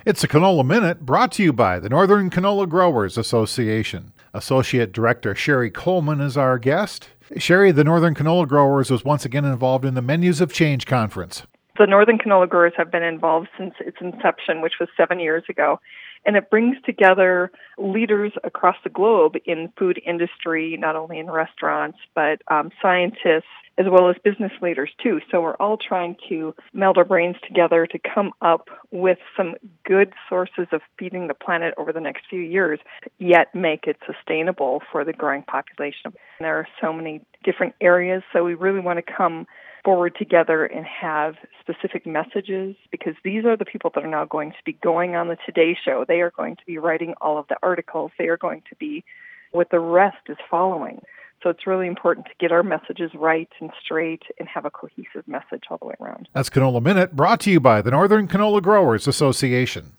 It's a Canola Minute brought to you by the Northern Canola Growers Association. Associate Director Sherry Coleman is our guest. Sherry, the Northern Canola Growers was once again involved in the Menus of Change conference. The Northern Canola Growers have been involved since its inception, which was 7 years ago. And it brings together leaders across the globe in food industry, not only in restaurants, but scientists, as well as business leaders too. So we're all trying to meld our brains together to come up with some good sources of feeding the planet over the next few years, yet make it sustainable for the growing population. And there are so many different areas, so we really want to come forward together and have specific messages, because these are the people that are now going to be going on the Today Show. They are going to be writing all of the articles. They are going to be what the rest is following. So it's really important to get our messages right and straight and have a cohesive message all the way around. That's Canola Minute brought to you by the Northern Canola Growers Association.